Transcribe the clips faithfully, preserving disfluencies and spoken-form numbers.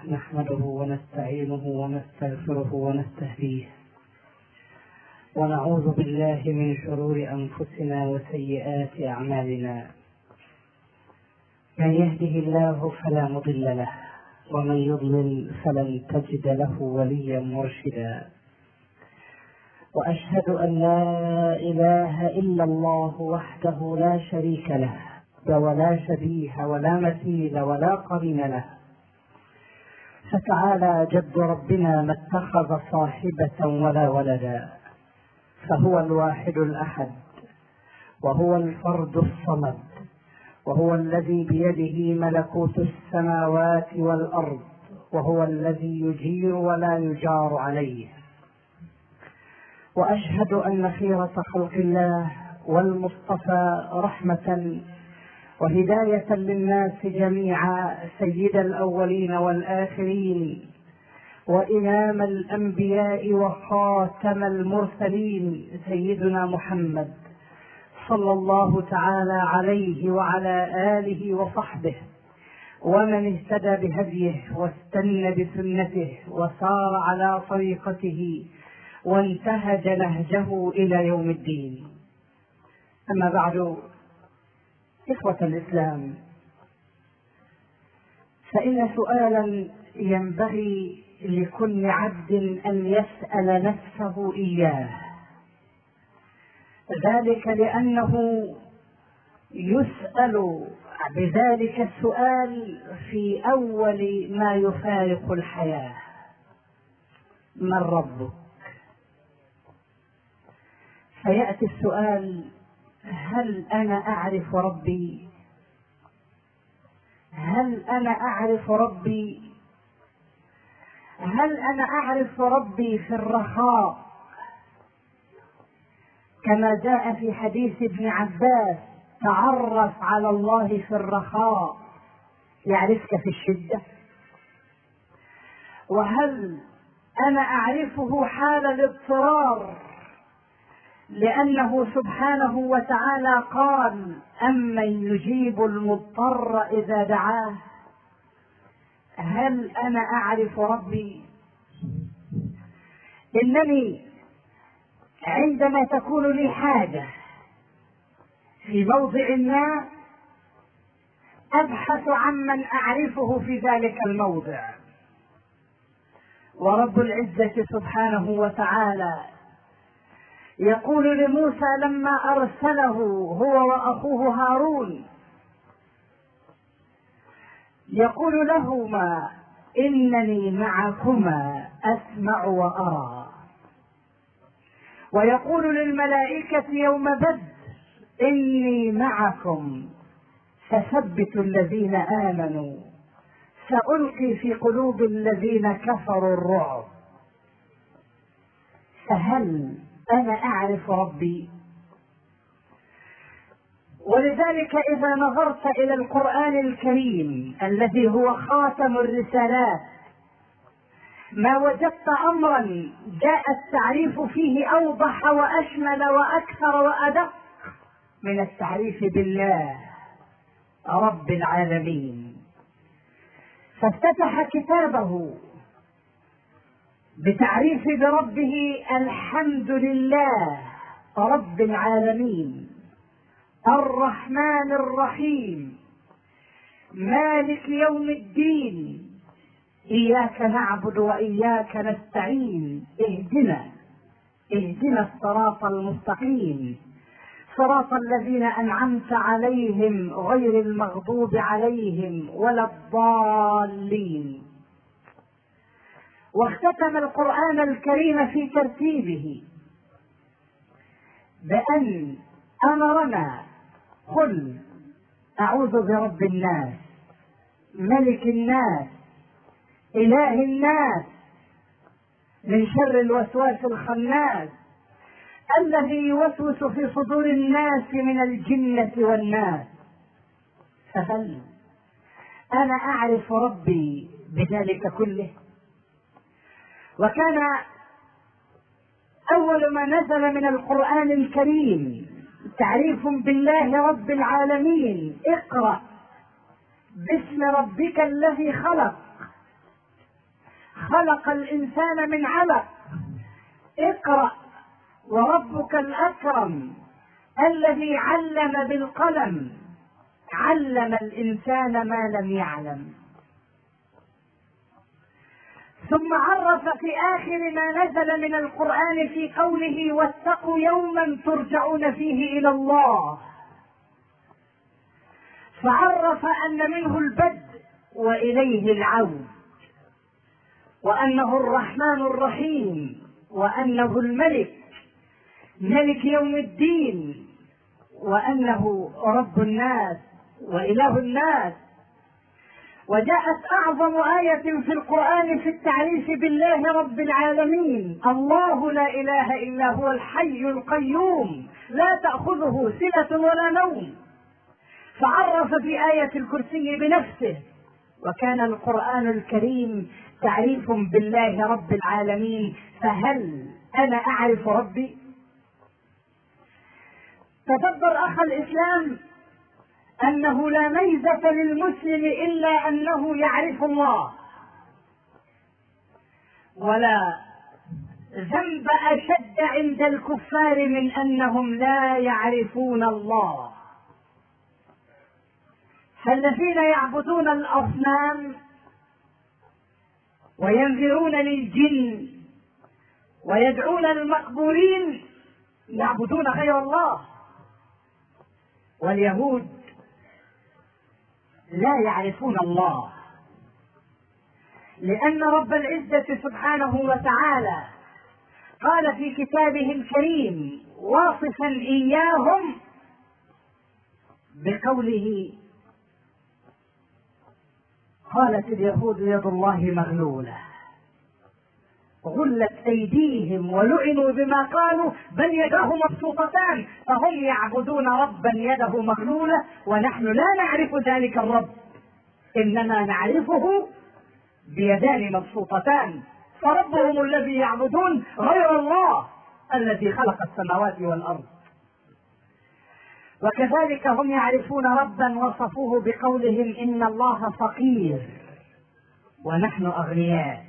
نحمده ونستعينه ونستغفره ونستهديه، ونعوذ بالله من شرور أنفسنا وسيئات أعمالنا. من يهده الله فلا مضل له، ومن يضلل فلن تجد له وليا مرشدا. وأشهد أن لا إله إلا الله وحده لا شريك له، ولا شبيه ولا مثيل ولا قرين له. فتعالى جد ربنا ما اتخذ صاحبة ولا ولدا، فهو الواحد الأحد، وهو الفرد الصمد، وهو الذي بيده ملكوت السماوات والأرض، وهو الذي يجير ولا يجار عليه. وأشهد أن خيرة خلق الله والمصطفى رحمة وهداية للناس جميعا، سيد الأولين والآخرين، وإمام الأنبياء وخاتم المرسلين، سيدنا محمد صلى الله تعالى عليه وعلى آله وصحبه، ومن اهتدى بهديه واستنى بسنته وسار على طريقته وانتهج نهجه إلى يوم الدين. أما بعد، إخوة الإسلام، فإن سؤالا ينبغي لكل عبد أن يسأل نفسه إياه، ذلك لأنه يسأل بذلك السؤال في أول ما يفارق الحياة: من ربك؟ فيأتي السؤال: هل أنا أعرف ربي؟ هل أنا أعرف ربي؟ هل أنا أعرف ربي في الرخاء كما جاء في حديث ابن عباس: تعرف على الله في الرخاء يعرفك في الشدة؟ وهل أنا أعرفه حال الاضطرار، لأنه سبحانه وتعالى قال: أمن يجيب المضطر إذا دعاه؟ هل أنا أعرف ربي؟ إنني عندما تكون لي حاجة في موضع ما أبحث عمن أعرفه في ذلك الموضع، ورب العزة سبحانه وتعالى يقول لموسى لما أرسله هو وأخوه هارون، يقول لهما: إنني معكما أسمع وأرى. ويقول للملائكة يوم بدر: إني معكم فثبتوا الذين آمنوا سألقي في قلوب الذين كفروا الرعب. فهل أنا أعرف ربي؟ ولذلك إذا نظرت إلى القرآن الكريم الذي هو خاتم الرسالات، ما وجدت أمرا جاء التعريف فيه أوضح وأشمل وأكثر وأدق من التعريف بالله رب العالمين. فافتتح كتابه بتعريف بربه: الحمد لله رب العالمين، الرحمن الرحيم، مالك يوم الدين، إياك نعبد وإياك نستعين، اهدنا اهدنا الصراط المستقيم، صراط الذين أنعمت عليهم غير المغضوب عليهم ولا الضالين. واختتم القرآن الكريم في ترتيبه بأن أمرنا: قل أعوذ برب الناس، ملك الناس، إله الناس، من شر الوسواس الخناس الذي يوسوس في صدور الناس من الجنة والناس. فهل أنا أعرف ربي بذلك كله؟ وكان أول ما نزل من القرآن الكريم تعريف بالله رب العالمين: اقرأ باسم ربك الذي خلق، خلق الإنسان من علق. اقرأ وربك الأكرم الذي علم بالقلم علم الإنسان ما لم يعلم. ثم عرف في آخر ما نزل من القرآن في قوله واتقوا يوما ترجعون فيه إلى الله، فعرف أن منه البدء وإليه العود، وأنه الرحمن الرحيم، وأنه الملك ملك يوم الدين، وأنه رب الناس وإله الناس. وجاءت أعظم آية في القرآن في التعريف بالله رب العالمين: الله لا إله إلا هو الحي القيوم لا تأخذه سنة ولا نوم. فعرف في آية الكرسي بنفسه. وكان القرآن الكريم تعريف بالله رب العالمين. فهل أنا أعرف ربي؟ تدبر أخ الإسلام أنه لا ميزة للمسلم إلا أنه يعرف الله، ولا ذنب أشد عند الكفار من أنهم لا يعرفون الله. فالذين يعبدون الأصنام وينذرون للجن ويدعون المقبورين يعبدون غير الله. واليهود لا يعرفون الله، لأن رب العزة سبحانه وتعالى قال في كتابه الكريم واصفا إياهم بقوله: قالت اليهود يد الله مغلولة غلت أيديهم ولعنوا بما قالوا بل يداه مبسوطتان. فهم يعبدون ربا يده مغلولة، ونحن لا نعرف ذلك الرب، إنما نعرفه بيدان مبسوطتان. فربهم الذي يعبدون غير الله الذي خلق السماوات والأرض. وكذلك هم يعرفون ربا وصفوه بقولهم إن الله فقير ونحن أغنياء.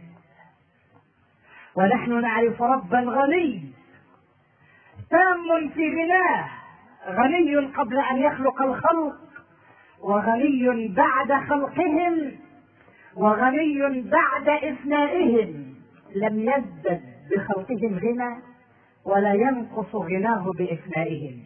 ونحن نعرف ربا غني تام في غناه، غني قبل أن يخلق الخلق، وغني بعد خلقهم، وغني بعد إفنائهم. لم يزدد بخلقهم غنى ولا ينقص غناه بإفنائهم.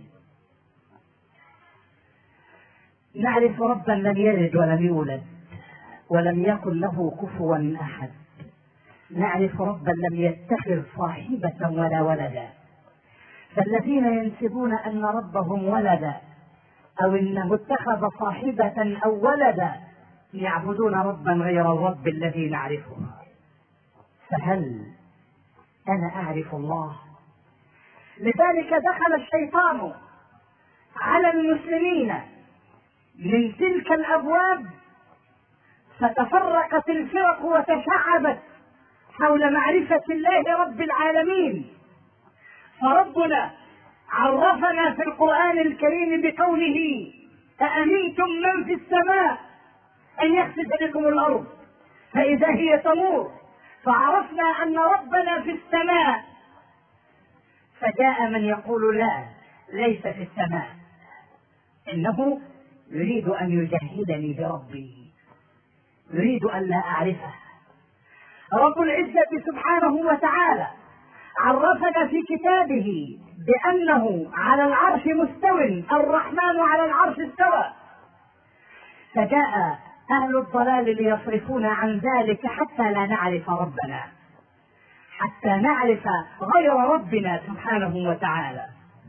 نعرف ربا لم يلد ولم يولد ولم يكن له كفوا أحد. نعرف ربا لم يتخذ صاحبة ولا ولدا. فالذين ينسبون أن ربهم ولد أو إنه اتخذ صاحبة أو ولدا يعبدون ربا غير الرب الذي نعرفه. فهل أنا أعرف الله؟ لذلك دخل الشيطان على المسلمين من تلك الأبواب، فتفرقت الفرق وتشعبت حول معرفة الله رب العالمين. فربنا عرفنا في القرآن الكريم بقوله: أأمنتم من في السماء أن يخسف بكم الأرض فإذا هي تمور. فعرفنا أن ربنا في السماء. فجاء من يقول: لا، ليس في السماء، إنه يريد أن يجهلني بربي، يريد أن لا أعرفه. رب العزة سبحانه وتعالى عرفنا في كتابه بأنه على العرش مستو، الرحمن على العرش استوى. فجاء أهل الضلال ليصرفون عن ذلك حتى لا نعرف ربنا، حتى نعرف غير ربنا سبحانه وتعالى.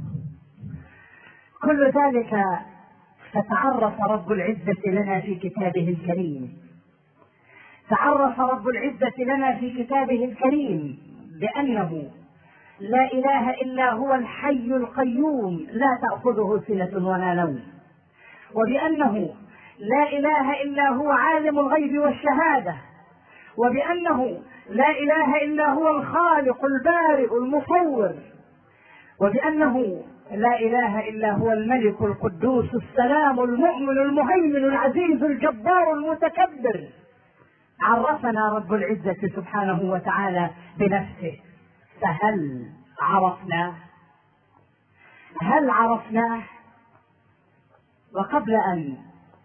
كل ذلك فتعرف رب العزة لنا في كتابه الكريم. تعرف رب العزة لنا في كتابه الكريم بأنه لا إله إلا هو الحي القيوم لا تأخذه سنة ولا نوم، وبأنه لا إله إلا هو عالم الغيب والشهادة، وبأنه لا إله إلا هو الخالق البارئ المصور، وبأنه لا إله إلا هو الملك القدوس السلام المؤمن المهيمن العزيز الجبار المتكبر. عرفنا رب العزة سبحانه وتعالى بنفسه، فهل عرفناه؟ هل عرفناه؟ وقبل أن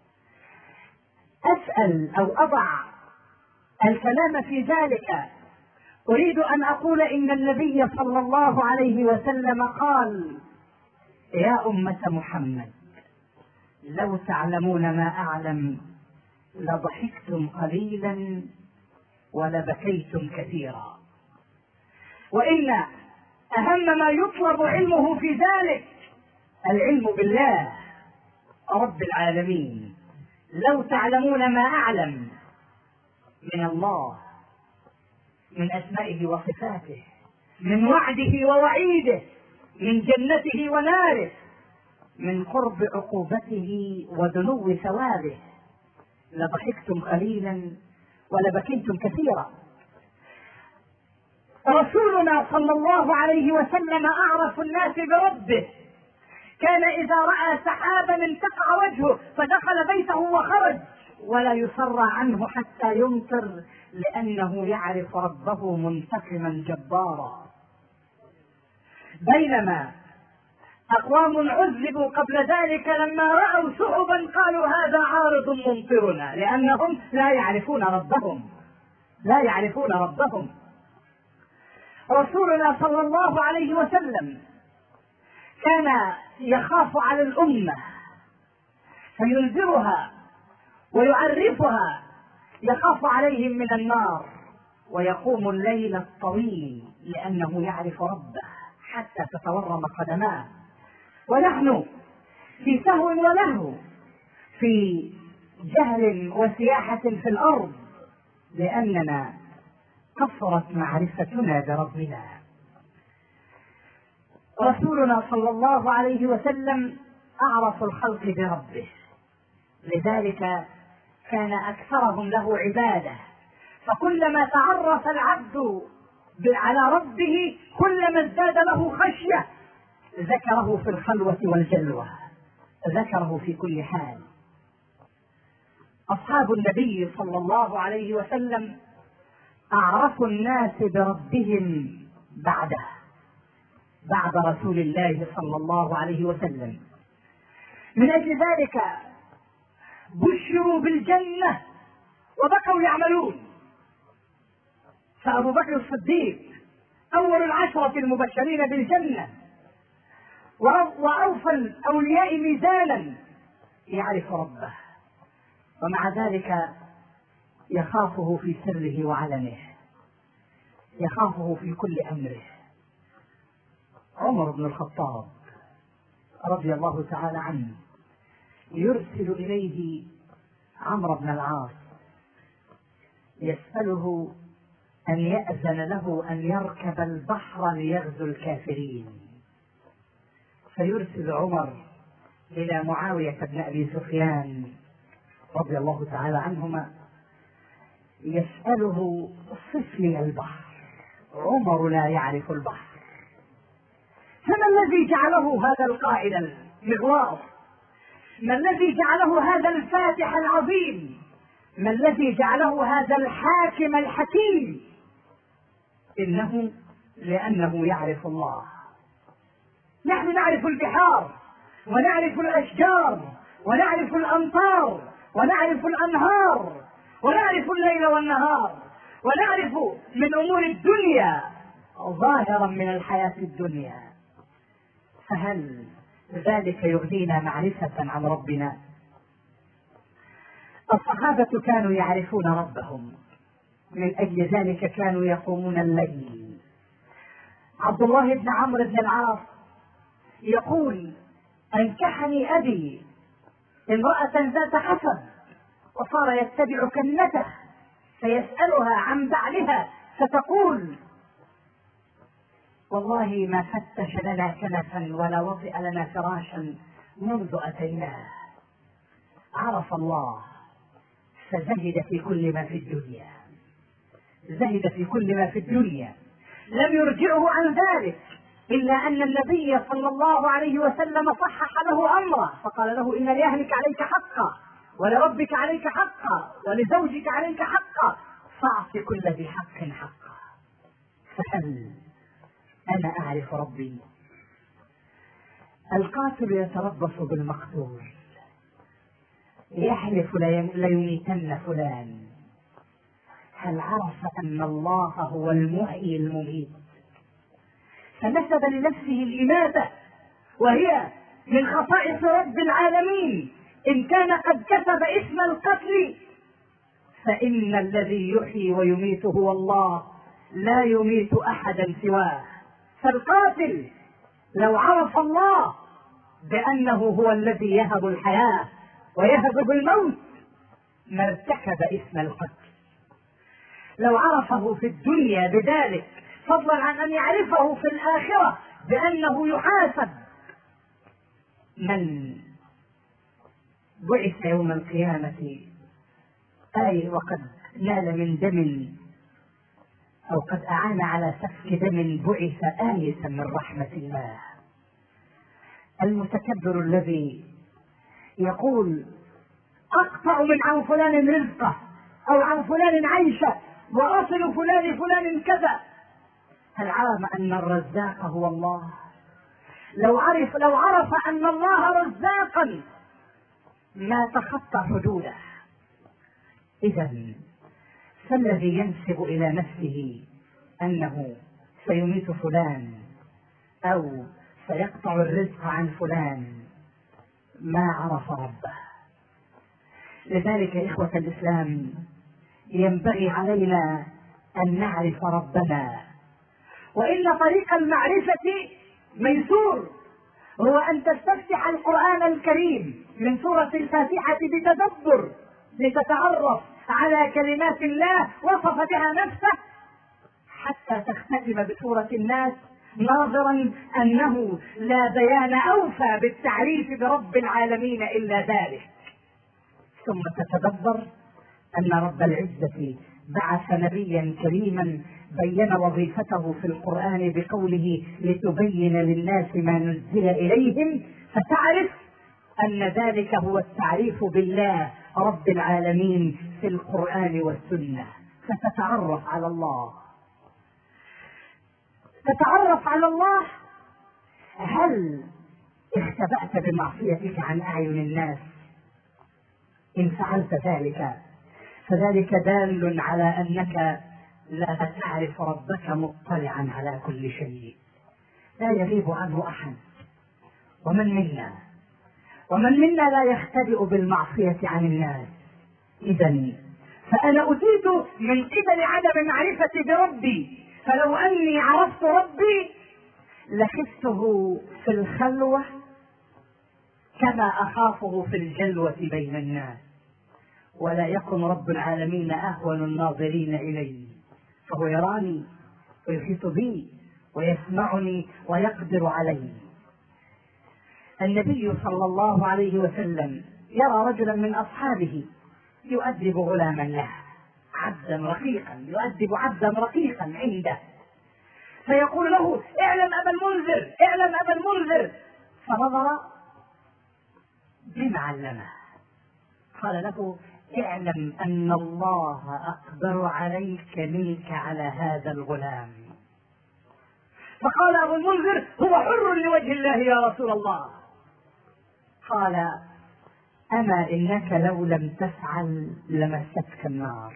أسأل أو أضع الكلام في ذلك أريد أن أقول إن النبي صلى الله عليه وسلم قال: يا أمة محمد لو تعلمون ما أعلم لضحكتم قليلا ولبكيتم كثيرا. وإن أهم ما يطلب علمه في ذلك العلم بالله رب العالمين. لو تعلمون ما أعلم من الله، من أسمائه وصفاته، من وعده ووعيده، من جنته وناره، من قرب عقوبته ودنو ثوابه، لضحكتم قليلا ولبكيتم كثيرا. رسولنا صلى الله عليه وسلم أعرف الناس بربه، كان إذا رأى سحابا انتقع وجهه فدخل بيته وخرج ولا يصر عنه حتى يمطر، لأنه يعرف ربه منتقما جبارا. بينما أقوام عذبوا قبل ذلك لما رأوا سحبا قالوا هذا عارض ممطرنا، لأنهم لا يعرفون ربهم لا يعرفون ربهم. رسولنا صلى الله عليه وسلم كان يخاف على الأمة فينذرها ويعرفها، يخاف عليهم من النار ويقوم الليل الطويل لأنه يعرف ربه حتى تتورم قدماه. ونحن في سهو ولهو، في جهل وسياحة في الأرض، لأننا كثرت معرفتنا بربنا. رسولنا صلى الله عليه وسلم أعرف الخلق بربه، لذلك كان أكثرهم له عبادة، فكلما تعرف العبد على ربه كلما ازداد له خشية، ذكره في الخلوة والجلوة، ذكره في كل حال. أصحاب النبي صلى الله عليه وسلم أعرفوا الناس بربهم بعده، بعد رسول الله صلى الله عليه وسلم. من أجل ذلك بشروا بالجنة وبقوا يعملون. فأبو بكر الصديق أول العشرة المبشرين بالجنة وأوفى الأولياء ميزانا، يعرف ربه، ومع ذلك يخافه في سره وعلنه، يخافه في كل أمره. عمر بن الخطاب رضي الله تعالى عنه يرسل إليه عمرو بن العاص يسأله أن يأذن له أن يركب البحر ليغزو الكافرين، فيرسل عمر إلى معاوية بن أبي سفيان رضي الله تعالى عنهما يسأله صف لي البحر. عمر لا يعرف البحر، فما الذي جعله هذا القائد المغواص؟ ما الذي جعله هذا الفاتح العظيم؟ ما الذي جعله هذا الحاكم الحكيم؟ إنه لأنه يعرف الله. نحن نعرف البحار ونعرف الأشجار ونعرف الأمطار ونعرف الأنهار ونعرف الليل والنهار ونعرف من أمور الدنيا ظاهرا من الحياة الدنيا، فهل ذلك يغنينا معرفة عن ربنا؟ الصحابة كانوا يعرفون ربهم، من أجل ذلك كانوا يقومون الليل. عبد الله بن عمرو بن العاص يقول: أنكحني أبي امرأة ذات حسب، وصار يتبع كنته فيسألها عن بعلها فتقول: والله ما فتش لنا كنفا ولا وطئ لنا فراشا منذ أتيناه. عرف الله فزهد في كل ما في الدنيا، زهد في كل ما في الدنيا، لم يرجعه عن ذلك إلا أن النبي صلى الله عليه وسلم صحح له أمره فقال له: إن لأهلك عليك حقا، ولربك عليك حقا، ولزوجك عليك حقا، فأعط كل ذي حق حقه. فهل أنا أعرف ربي؟ القاتل يتربص بالمقتول، يحلف ليميتن فلان. هل عرف أن الله هو المحيي المميت؟ فنسب لنفسه الإماتة، وهي من خصائص رب العالمين. إن كان قد كسب اسم القتل، فإن الذي يحيي ويميت هو الله، لا يميت أحدا سواه. فالقاتل لو عرف الله بأنه هو الذي يهب الحياة ويهب الموت ما ارتكب اسم القتل. لو عرفه في الدنيا بذلك، فضلا عن أن يعرفه في الآخرة بأنه يحاسب. من بعث يوم القيامة أي وقد نال من دم أو قد أعان على سفك دم بعث آيسا من رحمة الله. المتكبر الذي يقول أقطع من عن فلان رزقه أو عن فلان عيشه وأصل فلان فلان كذا، هل علم أن الرزاق هو الله؟ لو عرف لو عرف أن الله رزاقا ما تخطى حدوده. إذن فالذي ينسب إلى نفسه أنه سيميت فلان أو سيقطع الرزق عن فلان ما عرف ربه. لذلك إخوة الإسلام ينبغي علينا أن نعرف ربنا، وإن طريق المعرفة ميسور، هو أن تستفتح القرآن الكريم من سورة الفاتحة بتدبر لتتعرف على كلمات الله وصف بها نفسه، حتى تختتم بسورة الناس ناظرا أنه لا بيان أوفى بالتعريف برب العالمين إلا ذلك. ثم تتدبر أن رب العزة بعث نبيا كريما بين وظيفته في القرآن بقوله لتبين للناس ما نزل إليهم، فتعرف أن ذلك هو التعريف بالله رب العالمين في القرآن والسنة. فتتعرف على الله، تتعرف على الله. هل اختبأت بمعصيتك عن أعين الناس؟ إن فعلت ذلك فذلك دال على أنك لا تعرف ربك مطلعا على كل شيء، لا يغيب عنه أحد. ومن منا ومن منا لا يختبئ بالمعصية عن الناس. إذن فأنا أتيت من قبل عدم معرفتي بربي، فلو أني عرفت ربي لخفته في الخلوة كما أخافه في الجلوة بين الناس. ولا يكن رب العالمين أهون الناظرين إلي، فهو يراني ويحيط بي ويسمعني ويقدر علي. النبي صلى الله عليه وسلم يرى رجلا من أصحابه يؤدب غلاما له، عبدا رقيقا، يؤدب عبدا رقيقا عنده، فيقول له اعلم أبا المنذر اعلم أبا المنذر. فنظر بما علمه، قال له اعلم أن الله أقدر عليك منك على هذا الغلام. فقال أبو المنذر هو حر لوجه الله يا رسول الله. قال أما إنك لو لم تفعل لمستك النار.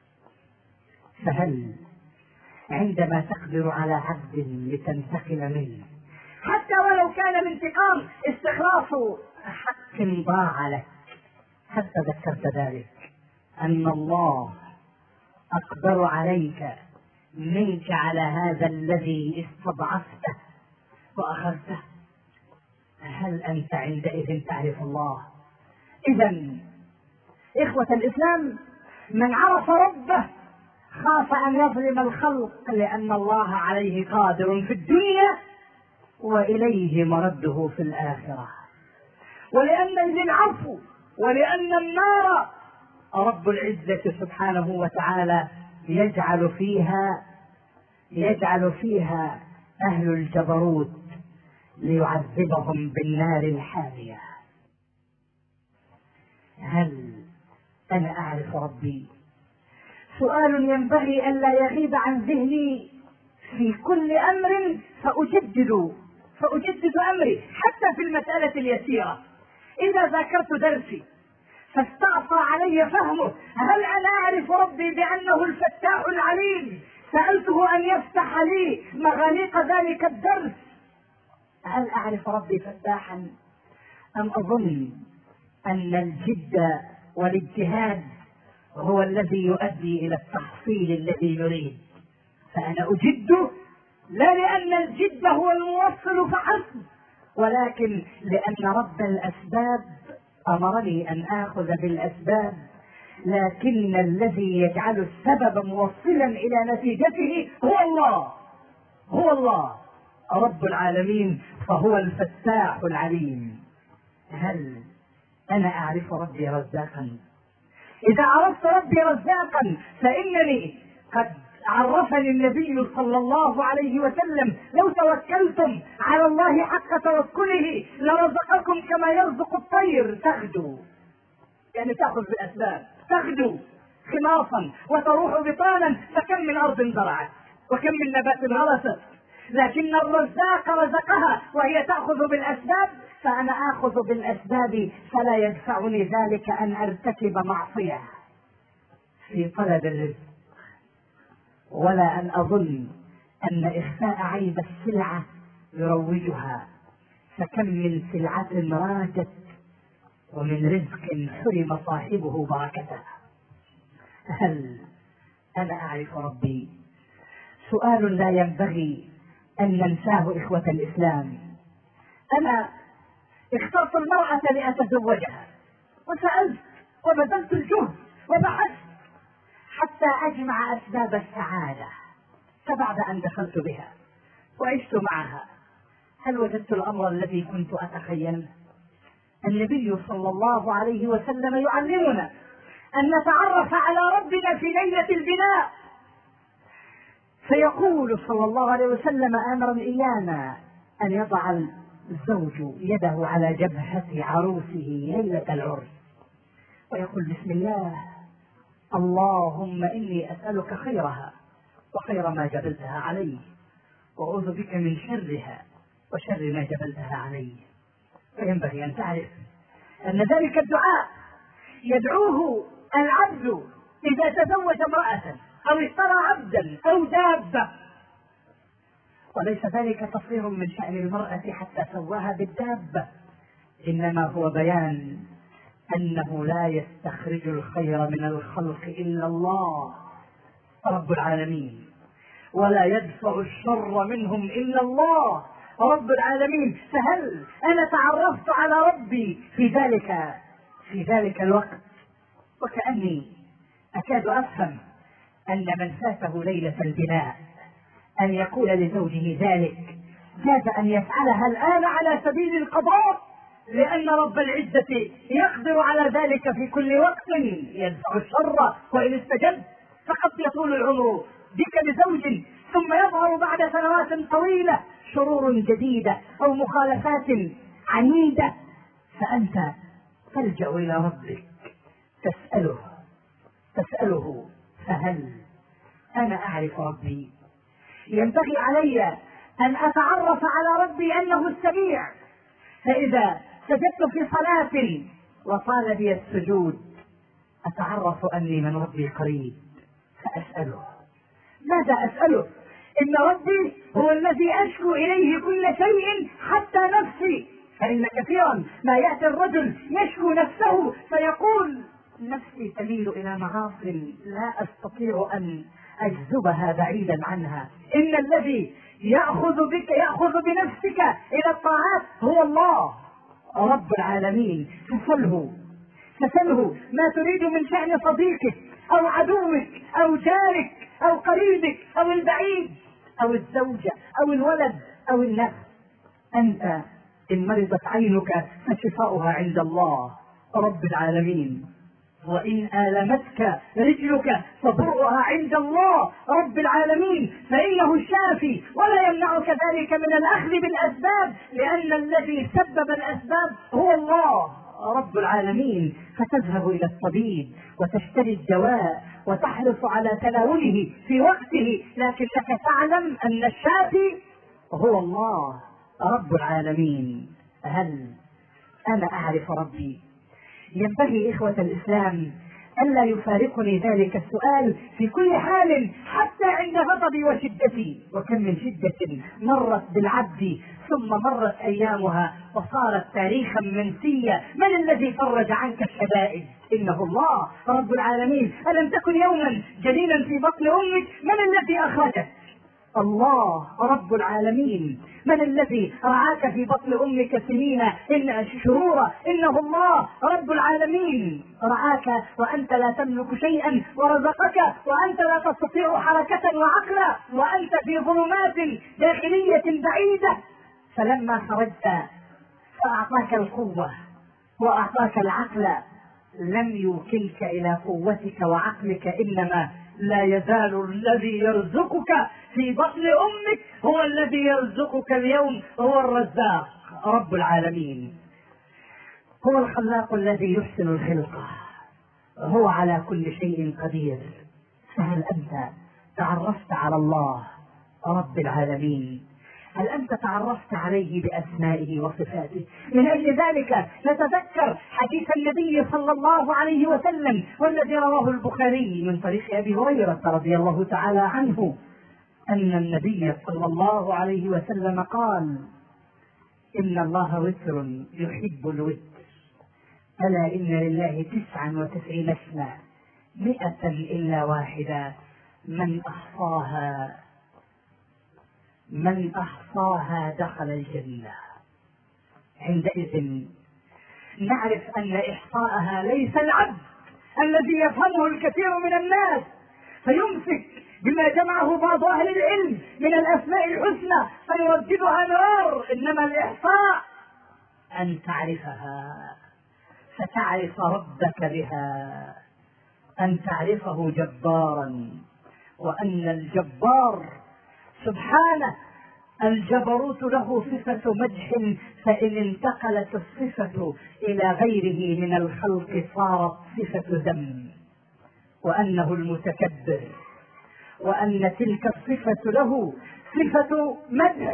فهل عندما تقدر على عبد لتنتقم منه حتى ولو كان من انتقام استخلاص حق ضاع لك، حتى ذكرت ذلك أن الله أقدر عليك منك على هذا الذي استضعفته وأخذته، هل أنت عندئذ تعرف الله؟ إذن إخوة الإسلام من عرف ربه خاف أن يظلم الخلق، لأن الله عليه قادر في الدنيا وإليه مرده في الآخرة، ولأن العفو ولأن النار رب العزة سبحانه وتعالى يجعل فيها يجعل فيها أهل الجبروت ليعذبهم بالنار الحامية. هل أنا أعرف ربي؟ سؤال ينبغي ألا يغيب عن ذهني في كل أمر فأجدد فأجدد أمري، حتى في المسألة اليسيرة. إذا ذاكرت درسي فاستعصى علي فهمه، هل أنا أعرف ربي بأنه الفتاح العليم؟ سألته أن يفتح لي مغاليق ذلك الدرس. هل أعرف ربي فتاحا؟ أم أظن أن الجد والاجتهاد هو الذي يؤدي إلى التحصيل الذي نريد؟ فأنا أجد لا لأن الجد هو الموصل فحسب، ولكن لأن رب الأسباب أمرني أن آخذ بالأسباب، لكن الذي يجعل السبب موصلا إلى نتيجته هو الله، هو الله رب العالمين، فهو الفتاح العليم. هل أنا أعرف ربي رزاقا؟ إذا عرفت ربي رزاقا فإنني قد عرفني النبي صلى الله عليه وسلم: لو توكلتم على الله حق توكله لرزقكم كما يرزق الطير تغدو، يعني تأخذ بالأسباب، تغدو خماصا وتروح بطانا، فكم من أرض زرعت وكم من نبات غرست، لكن الرزاق رزقها وهي تأخذ بالأسباب، فأنا آخذ بالأسباب فلا يدفعني ذلك أن أرتكب معصية في طلب الرزق، ولا أن أظن أن إخفاء عيب السلعة يروجها، فكم من سلعة راجت ومن رزق حرم صاحبه بركته. هل أنا أعرف ربي؟ سؤال لا ينبغي أن ننساه إخوة الإسلام. أنا اخترت المرأة لأتزوجها وسألت وبذلت الجهد وبحثت حتى أجمع أسباب السعادة، فبعد أن دخلت بها وعشت معها هل وجدت الأمر الذي كنت أتخيله؟ النبي صلى الله عليه وسلم يعلمنا أن نتعرف على ربنا في ليلة البناء، فيقول صلى الله عليه وسلم أمرا إيانا أن يضع الزوج يده على جبهة عروسه ليلة العرس ويقول: بسم الله، اللهم إني أسألك خيرها وخير ما جبلتها عليه، وأعوذ بك من شرها وشر ما جبلتها عليه. فينبغي أن تعرف أن ذلك الدعاء يدعوه العبد إذا تزوج امرأة أو اشترى عبدا أو دابة، وليس ذلك تصير من شأن المرأة حتى سواها بالدابة، إنما هو بيان أنه لا يستخرج الخير من الخلق إلا الله رب العالمين، ولا يدفع الشر منهم إلا الله رب العالمين. فهل أنا تعرفت على ربي في ذلك في ذلك الوقت؟ وكأني أكاد أفهم أن من فاته ليلة البناء أن يقول لزوجه ذلك جاز أن يفعلها الآن على سبيل القضاء، لأن رب العزة يقدر على ذلك في كل وقت، يدفع الشر وإن استجب. فقد يطول العمر بك بزوج ثم يظهر بعد سنوات طويلة شرور جديدة أو مخالفات عنيدة، فأنت تلجأ إلى ربك تسأله تسأله فهل أنا أعرف ربي؟ ينبغي علي أن أتعرف على ربي أنه السميع، فإذا سجدت في صلاة وطال بي السجود أتعرف أني من ربي قريب فأسأله. ماذا أسأله؟ إن ربي هو الذي أشكو إليه كل شيء حتى نفسي، فإن كثيرا ما يأتي الرجل يشكو نفسه فيقول: نفسي تميل إلى معاصي لا أستطيع أن أجذبها بعيدا عنها. إن الذي يأخذ بك يأخذ بنفسك إلى الطاعات هو الله رب العالمين. فسله فسله ما تريد من شأن صديقك أو عدوك أو جارك أو قريبك أو البعيد أو الزوجة أو الولد أو النفس. أنت إن مرضت عينك فشفاؤها عند الله رب العالمين، وإن آلمتك رجلك فبرؤها عند الله رب العالمين، فإنه الشافي ولا يمنعك ذلك من الأخذ بالأسباب، لأن الذي سبب الأسباب هو الله رب العالمين، فتذهب إلى الطبيب وتشتري الدواء وتحرص على تناوله في وقته، لكنك تعلم أن الشافي هو الله رب العالمين. هل أنا أعرف ربي؟ ينبغي إخوة الإسلام ألا يفارقني ذلك السؤال في كل حال، حتى عند غضبي وشدتي. وكم من شدة مرت بالعبد ثم مرت أيامها وصارت تاريخا منسيا. من الذي فرج عنك الشدائد؟ إنه الله رب العالمين. ألم تكن يوما جنينا في بطن أمك؟ من الذي أخرجك؟ الله رب العالمين. من الذي رعاك في بطن أمك سنين إن شرورا؟ إنه الله رب العالمين. رعاك وأنت لا تملك شيئا، ورزقك وأنت لا تستطيع حركة وعقلا، وأنت في ظلمات داخلية بعيدة، فلما خرجت فأعطاك القوة وأعطاك العقل لم يوكلك إلى قوتك وعقلك، إنما لا يزال الذي يرزقك في بطن أمك هو الذي يرزقك اليوم، هو الرزاق رب العالمين. هو الخلاق الذي يحسن الخلقة، هو على كل شيء قدير. فهل أنت تعرفت على الله رب العالمين؟ هل أنت تعرفت عليه بأسمائه وصفاته؟ من أجل ذلك نتذكر حديث النبي صلى الله عليه وسلم والذي رواه البخاري من طريق أبي هريرة رضي الله تعالى عنه أن النبي صلى الله عليه وسلم قال: إن الله وتر يحب الوتر، ألا إن لله تسعا وتسعين اسما مئة إلا واحدة، من أحصاها من أحصاها دخل الجنة. عندئذ نعرف أن إحصاءها ليس العبد الذي يفهمه الكثير من الناس فيمسك بما جمعه بعض أهل العلم من الأسماء الحسنى فيرددها مرار، إنما الإحصاء أن تعرفها، فتعرف ربك بها، أن تعرفه جبارا، وأن الجبار سبحانه الجبروت له صفة مدح، فإن انتقلت الصفة إلى غيره من الخلق صارت صفة ذم، وأنه المتكبر، وأن تلك الصفة له صفة مدح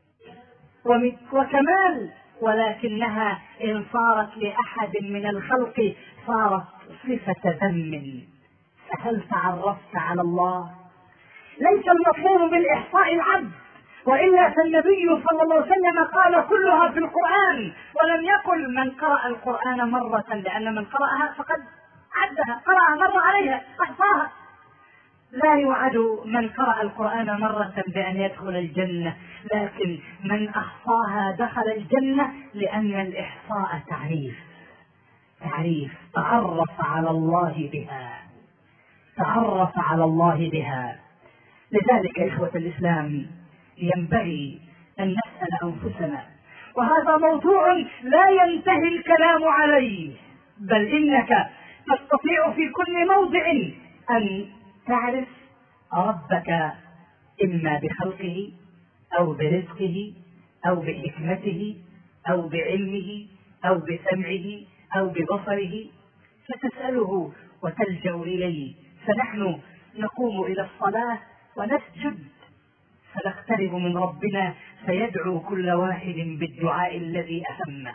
وكمال، ولكنها إن صارت لأحد من الخلق صارت صفة ذم. فهل تعرفت على الله؟ ليس المطلوب بالإحصاء العبد، وإلا فالنبي صلى الله عليه وسلم قال كلها في القرآن، ولم يقل من قرأ القرآن مرة، لأن من قرأها فقد عدها، قرأها مرة عليها أحصاها. لا يوعد من قرأ القرآن مرة بأن يدخل الجنة، لكن من أحصاها دخل الجنة، لأن الإحصاء تعريف تعريف تعرف على الله بها تعرف على الله بها. لذلك إخوة الإسلام ينبغي أن نسأل أنفسنا، وهذا موضوع لا ينتهي الكلام عليه، بل إنك تستطيع في كل موضع أن تعرف ربك، إما بخلقه أو برزقه أو بحكمته أو بعلمه أو بسمعه أو ببصره، فتسأله وتلجأ إليه. فنحن نقوم إلى الصلاة ونسجد فنقترب من ربنا فيدعو كل واحد بالدعاء الذي أهمه.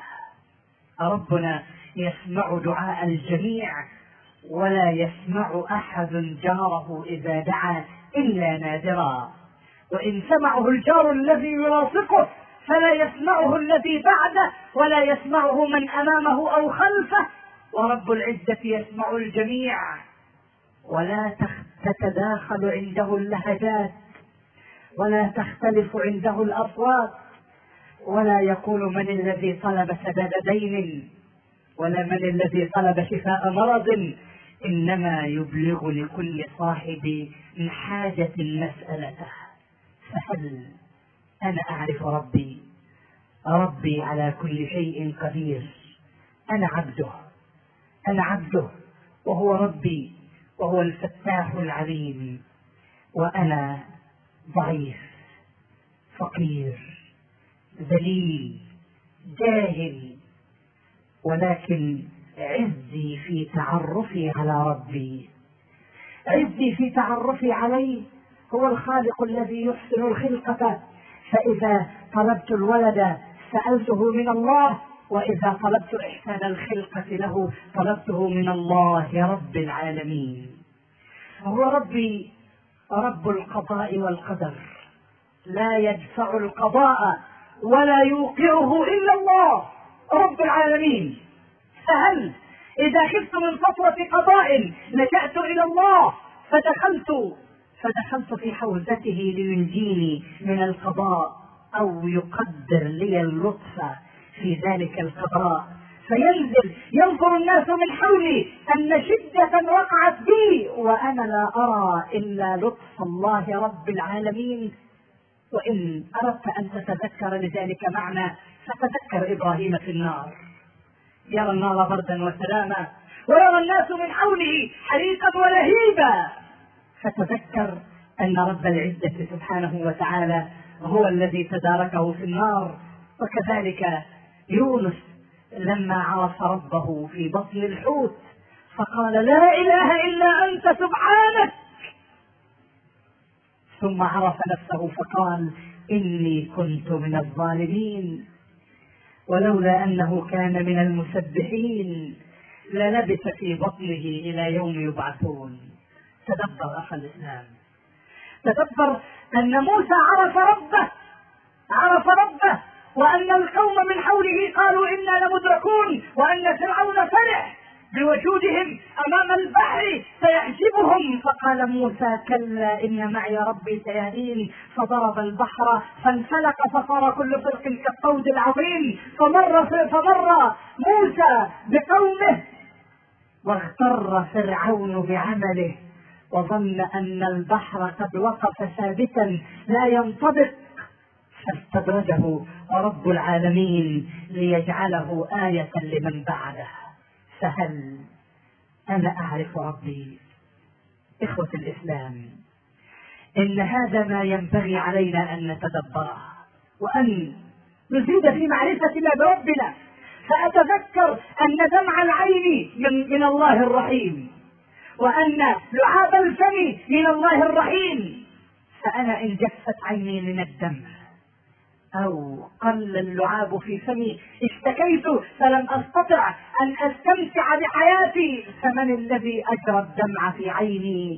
ربنا يسمع دعاء الجميع، ولا يسمع أحد جاره إذا دعا إلا نادرا، وإن سمعه الجار الذي يلاصقه فلا يسمعه الذي بعده، ولا يسمعه من أمامه أو خلفه، ورب العزة يسمع الجميع. ولا تتداخل عنده اللهجات، ولا تختلف عنده الأصوات، ولا يقول من الذي طلب سداد دين، ولا من الذي طلب شفاء مرض، إنما يبلغ لكل صاحب حاجة مسألته. فهل أنا أعرف ربي؟ ربي على كل شيء قدير، أنا عبده أنا عبده وهو ربي، وهو الفتاح العليم، وأنا ضعيف فقير ذليل جاهل ولكن عزي في تعرفي على ربي، عزي في تعرفي عليه. هو الخالق الذي يحسن الخلقة، فإذا طلبت الولد سألته من الله، وإذا طلبت إحسان الخلقة له طلبته من الله رب العالمين. هو ربي رب القضاء والقدر، لا يدفع القضاء ولا يوقعه إلا الله رب العالمين. فهل إذا خفت من فترة قضاء لجأت إلى الله فدخلت فدخلت في حوزته لينجيني من القضاء، أو يقدر لي اللطف في ذلك القضاء، فينزل ينظر الناس من حولي أن شدة وقعت بي وأنا لا أرى إلا لطف الله رب العالمين. وإن أردت أن تتذكر لذلك معنى فتذكر إبراهيم في النار، يرى النار بردا وسلاما ويرى الناس من حوله حريقا ولهيبا، فتذكر أن رب العزة سبحانه وتعالى هو الذي تداركه في النار. وكذلك يونس لما عرف ربه في بطن الحوت فقال لا إله إلا أنت سبحانك، ثم عرف نفسه فقال إني كنت من الظالمين، ولولا أنه كان من المسبحين للبث في بطنه إلى يوم يبعثون. تدبر أخ الإسلام، تدبر أن موسى عرف ربه عرف ربه وأن القوم من حوله قالوا إنا لمدركون، وأن فرعون فرح بوجودهم أمام البحر سيحجبهم، فقال موسى كلا إن معي ربي سيهدين، فضرب البحر فانفلق فصار كل فرق كالطود العظيم. فمر فمر موسى بقومه واغتر فرعون بعمله وظن أن البحر قد وقف ثابتا لا ينطبق، فاستدرجه رب العالمين ليجعله آية لمن بعده. فهل أنا أعرف ربي؟ إخوة الإسلام، إن هذا ما ينبغي علينا أن نتدبره وأن نزيد في معرفتنا بربنا. فأتذكر أن دمع العين من, من الله الرحيم، وأن لعاب الفم من الله الرحيم. فأنا إن جفت عيني من الدمع أو قل اللعاب في فمي اشتكيت فلم أستطع أن أستمتع بحياتي، فمن الذي أجرى الدمع في عيني؟